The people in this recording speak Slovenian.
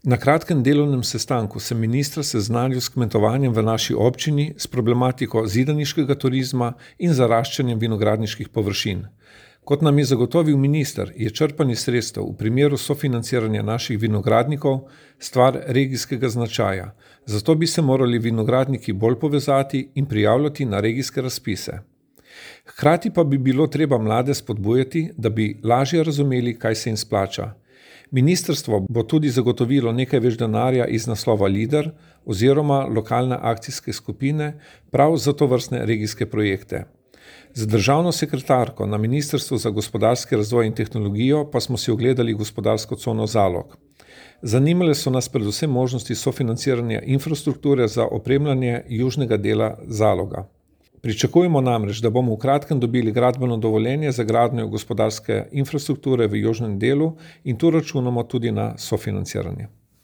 Na kratkem delovnem sestanku sem ministra seznanil s kmetovanjem v naši občini, s problematiko zidaniškega turizma in zaraščanjem vinogradniških površin. Kot nam je zagotovil minister, je črpanje sredstev v primeru sofinanciranja naših vinogradnikov stvar regijskega značaja, zato bi se morali vinogradniki bolj povezati in prijavljati na regijske razpise. Hkrati pa bi bilo treba mlade spodbujati, da bi lažje razumeli, kaj se jim splača. Ministrstvo bo tudi zagotovilo nekaj več denarja iz naslova LIDER oziroma lokalne akcijske skupine prav za tovrstne regijske projekte. Z državno sekretarko na Ministrstvu za gospodarski razvoj in tehnologijo pa smo si ogledali gospodarsko cono Zalog. Zanimale so nas predvsem možnosti sofinanciranja infrastrukture za opremljanje južnega dela Zaloga. Pričakujemo namreč, da bomo v kratkem dobili gradbeno dovoljenje za gradnjo gospodarske infrastrukture v južnem delu in tu računamo tudi na sofinanciranje.